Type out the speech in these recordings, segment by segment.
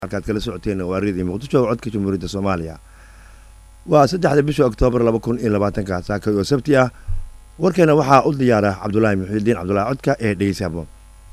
halkaad kala socoteen waaridii muqdisho codka jamhuuriyadda Soomaaliya waa 3 bisha Oktoobar 2020 saaka oo sabti ah warkeena waxaa u diyaara Cabdullaahi Muxiidiin Cabdullaahi codka ee Dheysabo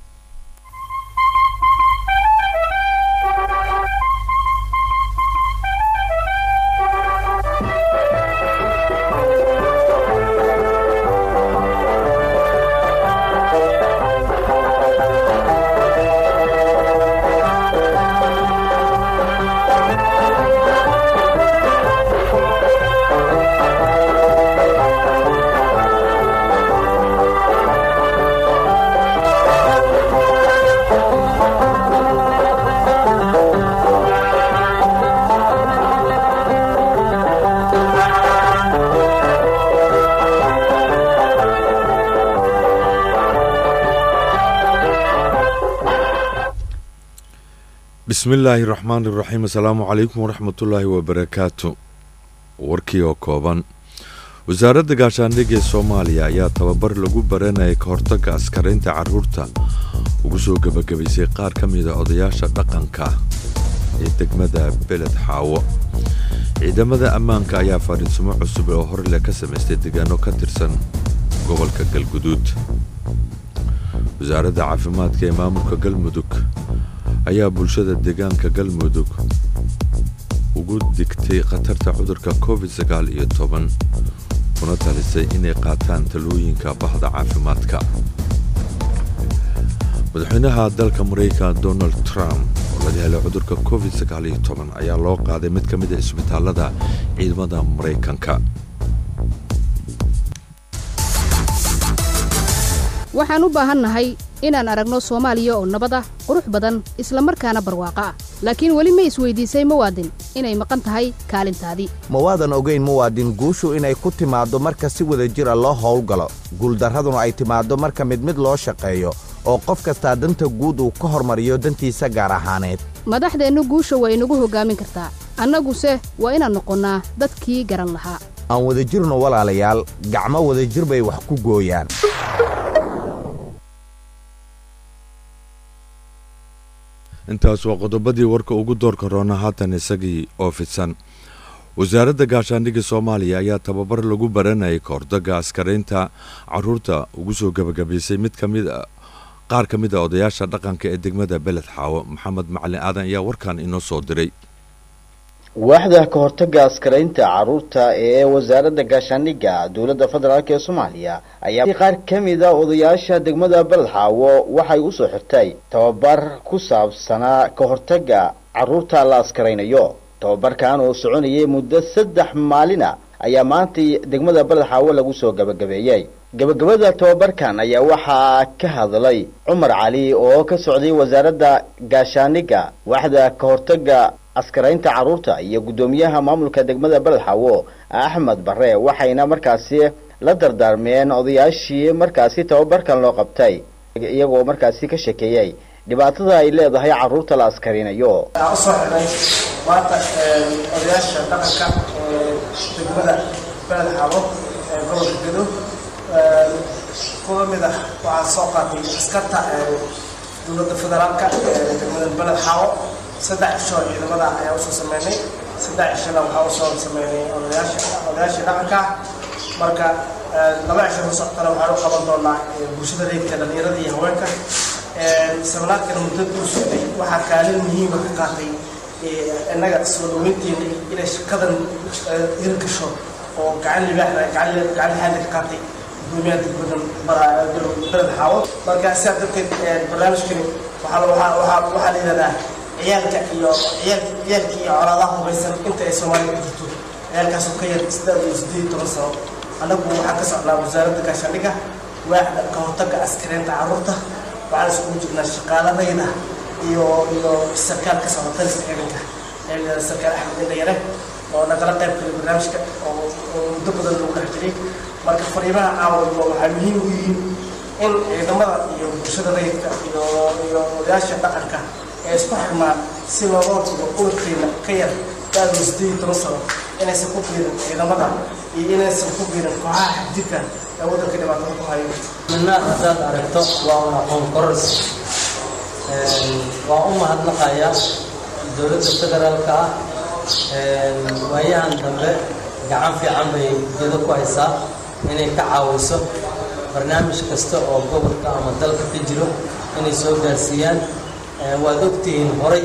بسم الله الرحمن الرحيم السلام عليكم ورحمة الله وبركاته وركيو كوبان وزارة gaashaandhigga Soomaaliya ayaa tababar lagu baranayay ka hortagga askaraynta carruurta ugu soo gabagabaysay qaar ka mid ah odayaasha dhaqanka ee degmada Beled Xaawo ciidamada ammaanka ayaa fariisimo cusub oo hor le ka sameystay deegaano ka tirsan gobolka Galguduud wasaaradda caafimaadka ee maamulka Galmudug ayaa bulshada deegaanka Galmudug ugu digtay khatarta cudurka COVID-19 kuna talisay inay qaataan talooyinka bahda caafimaadka madaxweynaha dalka Mareykanka Donald Trump oo laga helay cudurka COVID-19 ayaa loo qaaday mid ka mid ah isbitaalada ciidamada Mareykanka waxaan u baahanahay inaan aragno Soomaaliya oo nabad ah qurux badan isla markaana barwaaqo ah laakiin wali ma isweydiisay muwaadin inay maqan tahay kaalintaadii muwaadin ogeyn muwaadin guushu inay ku timaado marka si wada jir ah loo howlgalo guuldaraduna ay timaado marka mid loo shaqeeyo oo qof kasta danta guud uu ka hormariyo dantiisa gaar ahaaneed madaxdeenu guusha way inagu hogaamin kartaa annaguse waa inaan noqonnaa dadkii garan lahaa aan wada jirno walaalayaal gacmo wada jir bay wax ku gooyaan intaas waa qodobadii warka ugu doorka roona haatan isagii oo fidsan wasaaradda gaashaandhigga Soomaaliya ayaa tababar lagu baranayay ka hortagga askaraynta carruurta ugu soo gabagabaysay qaar ka mid ah odayaasha dhaqanka ee degmada Beled Xaawo Maxamed Macalin Aadan ayaa warkan inoo soo diray waaxda ka hortagga askaraynta carruurta ee wasaaradda gaashaandhigga dawladda federaalka ee Soomaaliya ayaa qaar ka mid ah odayaasha degmada Beled Xaawo waxay u soo xirtay tababar ku saabsan ka hortagga carruurta la askaraynayo tababarkan oo soconayay muddo 3 maalin ayaa maanta degmada Beled Xaawo lagu soo gabagabeeyay gabagabada tababarkan ayaa waxaa ka hadlay Cumar Cali oo ka socday wasaaradda gaashaandhigga waaxda ka hortagga askaraynta carruurta iyo gudoomiyaha maamulka degmada Beled Xaawo Axmed Barre waxayna markaasi la dardaarmeen odayaashii markaasi tababarkan loo qabtay iyagoo markaasi ka sheekeeyay dhibaatada ay leedahay carruurta la askarinayo odayaasha dhaqanka degmada Beled Xaawo gobolka Galguduud kuwa mid ah waxaa soo qaatay askarta dawladda federaalka degmada Beled Xaawo 3 shoo ciidamada ayaa u soo sameeyay 3 shana waxa uu soo sameeyay odayaasha dhaqanka marka 2 shana socdana waxa uu qaban doonaa bulshada reerka dhalinyarada iyo haweenka samalaadkan muddo u socday waxa kaalin muhiim ah ka qaatay innaga soo dhaweynteena inay shaqadan hirgasho oo gacan libaax gacan xaalad ka qaatay gudoomiyaha degmada Beled Xaawo marka sababta barnaamijkan waxa la yiraahdaa ciyaalka iyo colaadaha hubaysan inta ay Soomaaliya ku jirto ciyaalkaas oo ka yar 18 sano anagu waxaan ka socnaa wasaaradda gaashaandhigga waaxda ka hortagga askaraynta carruurta waxaan isku jirnaa shaqaaladayda iyo sarkaal ka socda ciidanka sarkaal Axmed Indhayare oo nagala qayb galay barnaamijka oo muddo badan lagu dhex jiray marka fariimaha caawa waxay muhiim u yihiin in ciidamada iyo bulshada reerka iyo odayaasha dhaqanka isku xirmaan si looga hortago ururkeena ka yar 18 sano inaysan ku biirin ciidamada iyo inaysan ku biirin kooxaha xadidka ee waddanka dhibaatada ku hayo midna hadaad aragto waa aqoon koros waa u mahadnaqaya dowladda federaalka ah waayahan dambe gacan fiican bay iyada ku haysaa inay ka caawiso barnaamij kasta oo gobolka ama dalka ka jiro inay soo gaarsiiyaan waad ogtihiin horay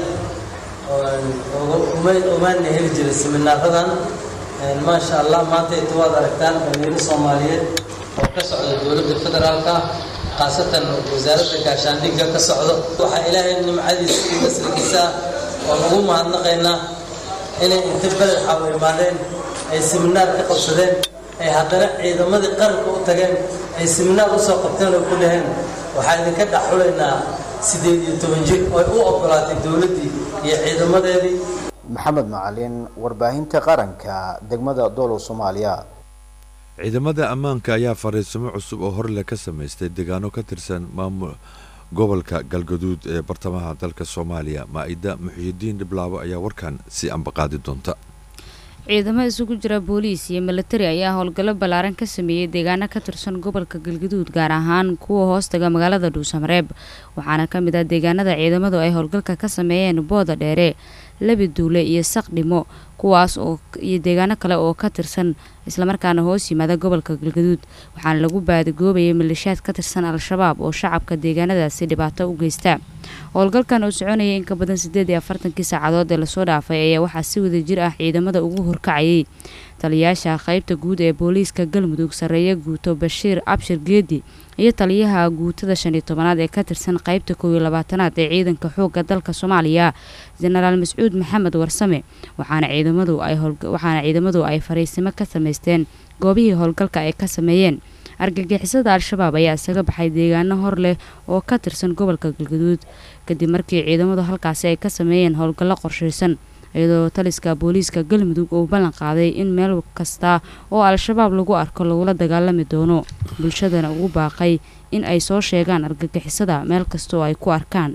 umaana heli jiray seminaaradan maasha allah maanta inta waad aragtaan dhalinyaro soomaaliyeed oo ka socda dowladda federaalka khaasatan wasaaradda gaashaandhigga ka socdo waxaa ilaahay nimcadiisa iyo nasrigiisa oo lagu mahadnaqaynaa inay inta beled xawo imaadeen ay seminaar ka qabsadeen ay haddana ciidamadii qaranka u tageen ay seminaar usoo qabteen oo ku dhaheen waxaa idinka dhaxulaynaa 18 jir oo u ogolaatay dowladdii iyo ciidamadeedii. maxamed macalin warbaahinta qaranka degmada doolow Soomaaliya. ciidamada ammaanka ayaa fariisimo cusub oo hor le ka sameystay deegaano ka tirsan maamul gobolka Galgaduud ee bartamaha dalka Soomaaliya. Maa'ida Muxyidiin Diblaabo ayaa warkan si ambaqaadi doonta. ciidamada isugu jira booliis iyo military ayaa howlgallo ballaaran ka sameeyay deegaano ka tirsan gobolka Galgaduud gaar ahaan kuwa hoostaga magaalada Dhuusamareeb waxaana ka mid ah deegaanada ciidamadu ay howlgalka ka sameeyeen Booda Dheere Labi Duule iyo Saqdhimo kuwaas oo iyo deegaano kale oo ka tirsan isla markaana hoos yimaada gobolka Galgaduud waxaana lagu baadagoobayay maleeshiyaad ka tirsan Al-Shabaab oo shacabka deegaanadaasi dhibaato u geysta. howlgalkan oo soconayay in ka badan 48 saacadood ee la soo dhaafay ayaa waxaa si wada jir ah ciidamada ugu horkacayay taliyaasha qaybta guud ee booliiska Galmudug Sareeya Guuto Bashiir Abshir Geedi iyo taliyaha guutada 15aad ee ka tirsan qaybta 12aad ee ciidanka xoogga dalka Soomaaliya Generaal Mascuud Maxamed Warsame waxaana ciidamadu ay fariisimo ka sameysteen goobihii howlgalka ay ka sameeyeen. argagixisada Al-Shabaab ayaa isaga baxay deegaano hor leh oo ka tirsan gobolka Galgaduud kadib markii ciidamadu halkaasi ay ka sameeyeen howlgallo qorsheysan iyadoo taliska booliiska Galmudug uu ballan qaaday in meel kasta oo Al-Shabaab lagu arko lagula dagaalami doono bulshadana ugu baaqay in ay soo sheegaan argagixisada meel kasta oo ay ku arkaan.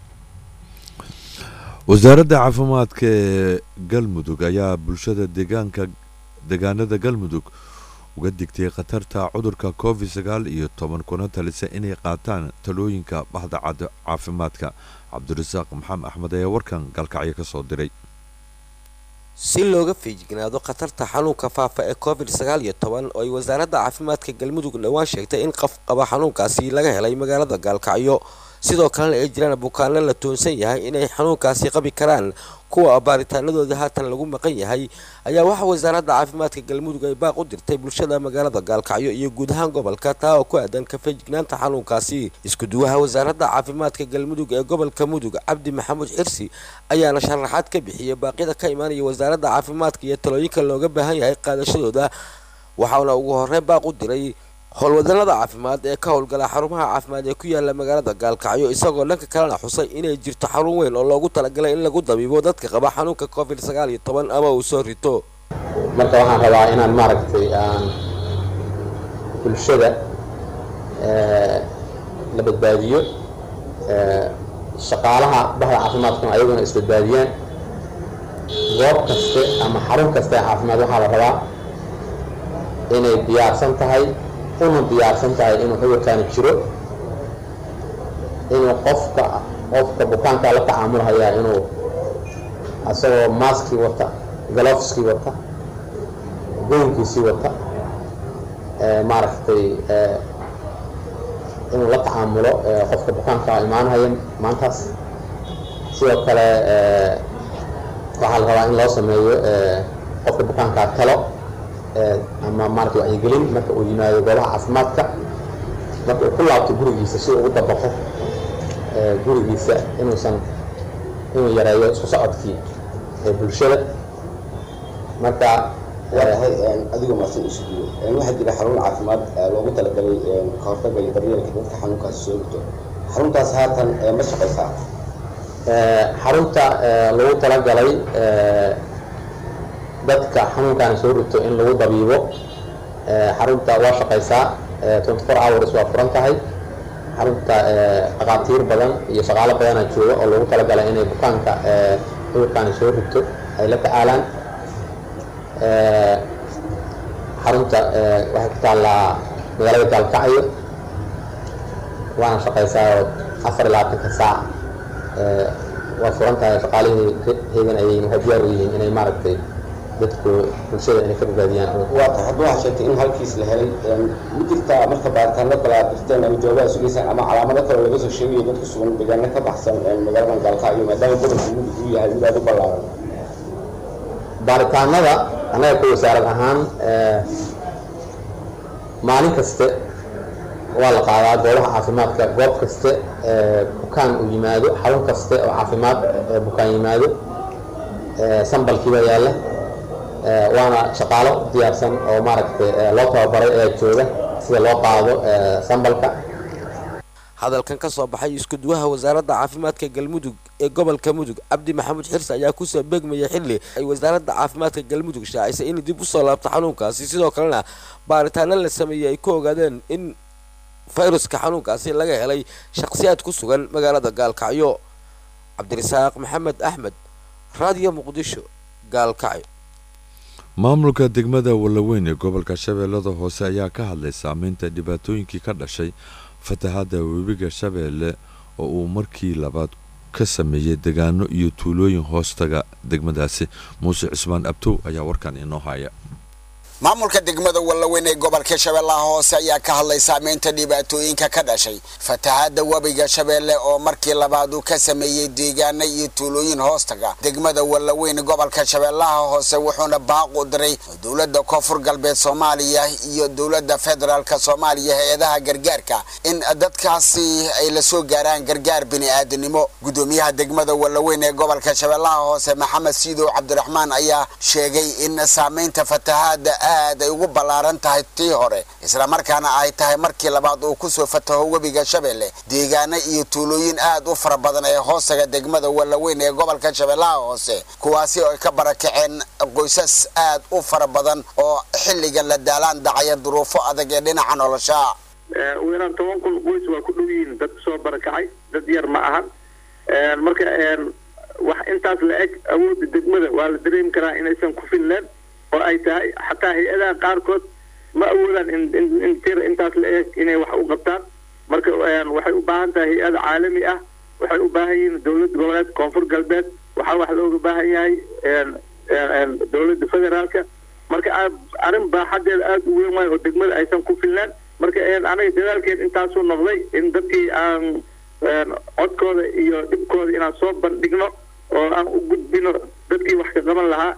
wasaaradda caafimaadka ee Galmudug ayaa bulshada deegaanada Galmudug uga digtay khatarta cudurka COVID-19 kuna talisa inay qaataan talooyinka bahda caafimaadka. Cabdirasaaq Maxamed Axmed ayaa warkan galkacyo ka soo diray. si looga feejignaado khatarta xanuunka faafa ee COVID-19 oo ay wasaaradda caafimaadka Galmudug dhawaan sheegtay in qof qaba xanuunkaasi laga helay magaalada Gaalkacyo sidoo kale ay jiraan bukaanno la toonsan yahay inay xanuunkaasi qabi karaan kuwa baaritaanadooda haatan lagu maqan yahay ayaa waxa wasaaradda caafimaadka Galmudug ay baaq u dirtay bulshada magaalada Gaalkacyo iyo guud ahaan gobolka taa oo ku aadan ka feejignaanta xanuunkaasi. isku duwaha wasaaradda caafimaadka Galmudug ee gobolka Mudug Cabdi Maxamuud Xirsi ayaana sharaxaad ka bixiyay baaqyada ka imaanaya wasaaradda caafimaadka iyo talooyinka looga baahan yahay qaadashadooda waxaana ugu horreyn baaq u diray howlwadanada caafimaad ee ka howlgala xarumaha caafimaad ee ku yaala magaalada Gaalkacyo isagoo dhanka kalena xusay inay jirto xarun weyn oo loogu talagalay in lagu dabiibo dadka qaba xanuunka COVID-19 ama uu soo rito. marka waxaan rabaa inaan maaragtay aan bulshada la badbaadiyo shaqaalaha bahda caafimaadka ayaguna isbadbaadiyaan goob kaste ama xarun kaste caafimaad waxaa la rabaa inay diyaarsan tahay una diyaarsan tahay inuu cudurkaani jiro inuu qofka bukaanka la tacaamulhayaa inuu asagoo maaskii wata galofskii wata goynkiisii wata maaragtay inuu la tacaamulo qofka bukaanka imaanhaya maantaas sidoo kale waxaa la rabaa in loo sameeyo qofka bukaanka talo ama maaragtay wacyigelin marka uu yimaado goobaha caafimaadka marka uu ku laabto gurigiisa si uu ugu dabaqo gurigiisa inuu yareeyo isku socodkii bulshada. marka adigu maasan isu diyo waxaa jira xarun caafimaad loogu talagalay ka hortagga iyo daryeelka dadka xanuunkaasi soo rito xaruntaas haatan ma shaqaysaa? xarunta loogu talagalay dadka xanuunkan soo rito in lagu dabiibo xarunta waa shaqaysaa 24 hours waa furan tahay. xarunta dhaqaatiir badan iyo shaqaale badan jooga oo lagu talagalay inay bukaanka cudurkan soo rito ay la tacaalaan. xarunta waxay ku taallaa magaalada Gaalkacyo waana shaqaysaa 24 saac waa furan tahay shaqaalihii heegan ayay waxay diyaar u yihiin inay maaragtay dadku bulshada inay ka badbaadiyaan waa tahay hadda waxaa sheegtay in halkiis la helay ma jirtaa marka baaritaano kale aad dirteen ama jawaabaha sugaysaan ama calaamado kale laga soo sheegayo dadku sugan deegaano ka baxsan magaalada gaalkacyo maadaama gobolka mudug uu yahay mid aad u ballaaran baaritaanada annaga ka wasaarad ahaan maalin kaste waa la qaadaa goobaha caafimaadka goob kaste bukaan uu yimaado xarun kaste oo caafimaad bukaan yimaado sambalkii baa yaalla waana shaqaalo diyaarsan oo maaragtay loo tababaray ee jooga sida loo qaado sambalka hadalkan ka soo baxay isku duwaha wasaaradda caafimaadka galmudug ee gobolka mudug cabdi maxamuud xirsi ayaa ku soo beegmaya xilli ay wasaaradda caafimaadka galmudug shaacisay in dib u soo laabto xanuunkaasi sidoo kalena baaritaano la sameeyay ay ku ogaadeen in fayruska xanuunkaasi laga helay shakhsiyaad ku sugan magaalada gaalkacyo cabdirasaaq maxamed axmed raadiyo muqdisho gaalkacyo maamulka degmada Wallaweyn ee gobolka Shabeellada Hoose ayaa ka hadlay saameynta dhibaatooyinkii ka dhashay fatahaada webiga Shabeelle oo uu markii labaad ka sameeyay deegaano iyo tuulooyin hoostaga degmadaasi. Muuse Cismaan Abtow ayaa warkan inoo haya. maamulka degmada Wallaweyn ee gobolka Shabeellaha Hoose ayaa ka hadlay saameynta dhibaatooyinka ka dhashay fatahaada webiga Shabeelle oo markii labaad uu ka sameeyay deegaano iyo tuulooyin hoostaga degmada Wallaweyn gobolka Shabeellaha Hoose wuxuuna baaq u diray dawladda Koonfur Galbeed Soomaaliya iyo dawladda Federaalka Soomaaliya hay'adaha gargaarka in dadkaasi ay la soo gaaraan gargaar bini'aadanimo. gudoomiyaha degmada Wallaweyn ee gobolka Shabeellaha Hoose Maxamed Siido Cabdiraxmaan ayaa sheegay in saameynta fatahaada aad ay ugu ballaaran tahay tii hore isla markaana ay tahay markii labaad uu ku soo fataho webiga Shabeelle deegaano iyo tuulooyin aad u fara badan ee hoosaga degmada Wallaweyn ee gobolka Shabeellaha Hoose kuwaasi oo ka barakaceen qoysas aad u fara badan oo xilligan la daalaan dhacaya duruufo adag ee dhinaca nolosha weeraan 10 kun qoys waa ku dhowiin dad soo barakacay dad yar ma ahan marka wax intaas la eg awood degmada waa la dareemi karaa inaysan ku filnaan oo ay tahay xataa hay'adaha qaarkood ma awoodaan in tir intaas la eg inay wax u qabtaan marka waxay u baahan tahay hay'ad caalami ah waxay u baahan yihiin dawlad goboleed Koonfur Galbeed waxa wax looga baahan yahay dawladda federaalka marka arrin baaxadeed aad u weyn oo degmada aysan ku filnaan marka anaga dadaalkeen intaas u noqday in dadkii aan codkooda iyo dhibkooda inaan soo bandhigno oo aan u gudbino dadkii wax ka qaban lahaa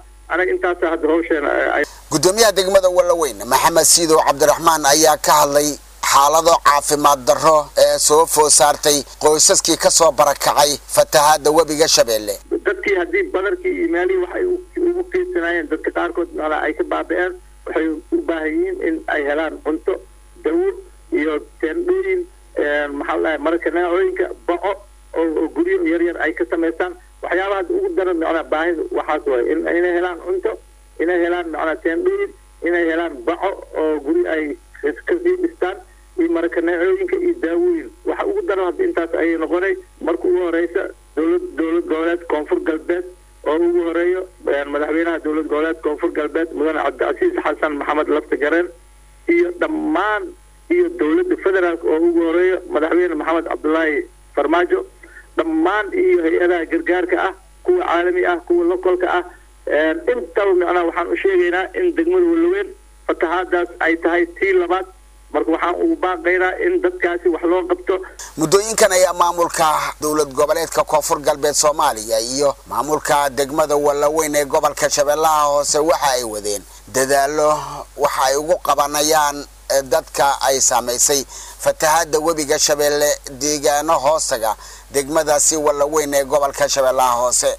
gudoomiyaha degmada Wallaweyn Maxamed Siido Cabdiraxmaan ayaa ka hadlay xaalado caafimaad darro ee soo food saartay qoysaskii ka soo barakacay fatahaada webiga Shabeelle dadkii hadii badarkii iimaali waxay ugu fiirsanayeen dadka qaarkood ay ka baaba'een waxay u baahan yihiin in ay helaan cunto dawo iyo teendhooyin maxaa marka naacooyinka baco oo guryo yar yar ay ka sameeyaan waxyaabaha ugu daran macna baahida waxaas way inay helaan cunto inay helaan macna teendhooyin inay helaan baco oo guri ay iska dhistaan iyo marka naacooyinka iyo daawooyin waxa ugu daran hadda intaas ay noqonay markii ugu horeysa dawlad goboleed Koonfur Galbeed oo ugu horeeyo madaxweynaha dawlad goboleed Koonfur Galbeed mudane Cabdicasiis Xasan Maxamed Laftagareen iyo dhammaan iyo dawladda federaalka oo ugu horeeyo madaxweyne Maxamed Cabdullaahi Farmaajo dhammaan iyo hay'adaha gargaarka ah kuwa caalami ah kuwa lokalka ah inta macna waxaan u sheegaynaa in degmada Wallaweyn fatahaadaas ay tahay tii labaad marka waxaan ugu baaqaynaa in dadkaasi wax loo qabto muddooyinkan ayaa maamulka dawlad goboleedka Koonfur Galbeed Soomaaliya iyo maamulka degmada Wallaweyn ee gobolka Shabeellaha Hoose waxa ay wadeen dadaalo waxa ay ugu qabanayaan dadka ay saameysay fatahaada webiga Shabeelle deegaano hoosaga degmadaasi Wallaweyn ee gobolka Shabeellaha Hoose.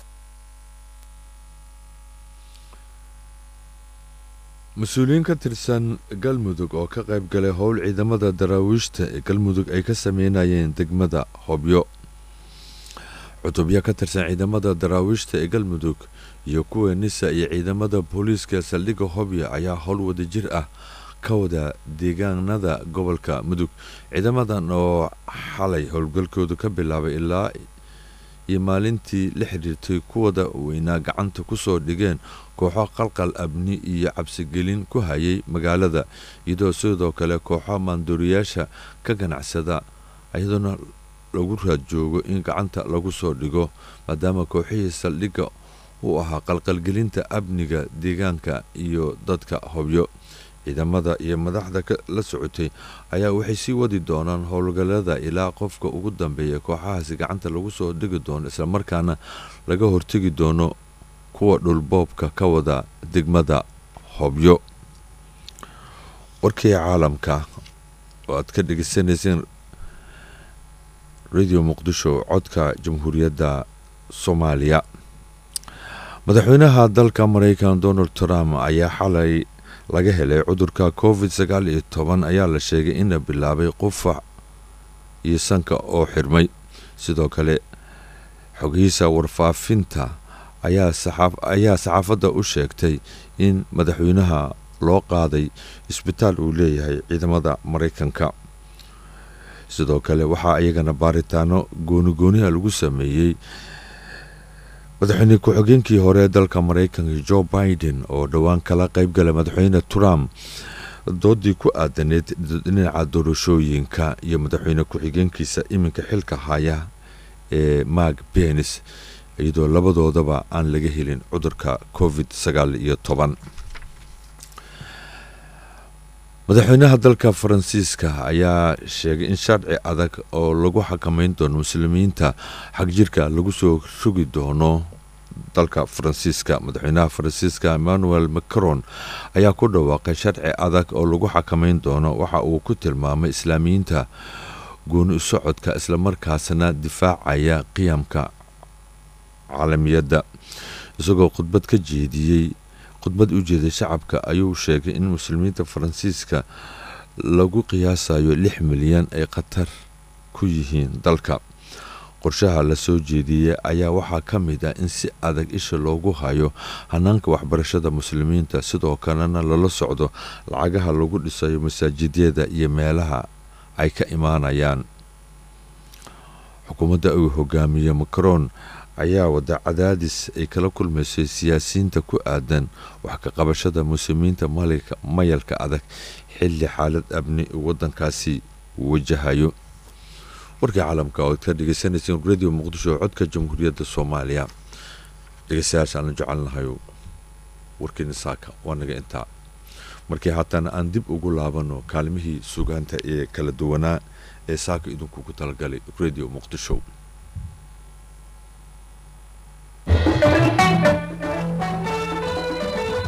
mas-uuliyiin ka tirsan galmudug oo ka qayb galay howl ciidamada daraawiishta ee galmudug ay ka sameynayeen degmada Hobyo. cutubyo ka tirsan ciidamada daraawiishta ee galmudug iyo kuwa nisa iyo ciidamada booliiska saldhigga Hobyo ayaa howl wadajir ah ka wada deegaanada gobolka mudug. ciidamadan oo xalay howlgalkoodu ka bilaabay ilaa iyo maalintii la xiriirtay kuwada weynaa gacanta ku soo dhigeen kooxo qalqal abni iyo cabsigelin ku hayay magaalada iyadoo sidoo kale kooxo maandooriyaasha ka ganacsada iyadoona lagu raadjoogo in gacanta lagu soo dhigo maadaama kooxihii saldhigga uu ahaa qalqalgelinta amniga deegaanka iyo dadka hobyo. ciidamada iyo madaxda la socotay ayaa waxay sii wadi doonaan howlgallada ilaa qofka ugu dambeeya kooxahaasi gacanta lagu soo dhigi doono islamarkaana laga hortegi doono kuwa dhulboobka ka wada degmada hobyo. warkii caalamka oo aad ka dhegeysanayseen radio muqdisho codka jamhuuriyadda soomaaliya. madaxweynaha dalka maraykan Donald Trump ayaa xalay laga helay cudurka COVID-19 ayaa la sheegay in la bilaabay qufac iyo sanka oo xirmay. sidoo kale xogihiisa warfaafinta ayaa saxaafadda u sheegtay in madaxweynaha loo qaaday isbitaal uu leeyahay ciidamada Maraykanka. sidoo kale waxaa iyagana baaritaano gooni-gooniha lagu sameeyey madaxweyne ku-xigeenkii hore dalka Maraykanka Joe Biden oo dhowaan kala qayb galay madaxweyne Trump doodii ku aadaneed dhinaca doorashooyinka iyo madaxweyne ku-xigeenkiisa iminka xilka haya ee Mark Pence iyadoo labadoodaba aan laga helin cudurka COVID-19. madaxweynaha dalka Faransiiska ayaa sheegay in sharci adag oo lagu xakameyn doono muslimiinta xagjirka lagu soo sugi doono dalka Faransiiska. madaxweynaha Faransiiska Emmanuel Macron ayaa ku dhawaaqay sharci adag oo lagu xakameyn doono waxa uu ku tilmaamay islaamiyiinta gooni u socodka islamarkaasna difaacaya qiyamka caalamiyadda. isagoo khudbad u jeeday shacabka ayuu sheegay in muslimiinta Faransiiska lagu qiyaasayo 6 milyan ay khatar ku yihiin dalka. qorshaha la soo jeediyay ayaa waxaa ka mid ah in si adag isha loogu hayo hanaanka waxbarashada muslimiinta, sidoo kalena lala socdo lacagaha lagu dhisayo masaajidyada iyo meelaha ay ka imaanayaan. xukuumadda uu hogaamiye Macron ayaa wada cadaadis ay kala kulmaysay siyaasiyiinta ku aadan wax ka qabashada muslimiinta mayalka adag xilli xaalad amni uu wadankaasi wajahayo. warkii caalamka oo ka dhegeysanayseen radio muqdisho codka jamhuuriyadda soomaaliya. dhegeystayaashaan jecelnahay warkiina saaka waa naga intaa. markii haatan aan dib ugu laabano kaalmihii sugaanta ee kala duwanaa ee saaka idinku ku talagalay radio muqdisho.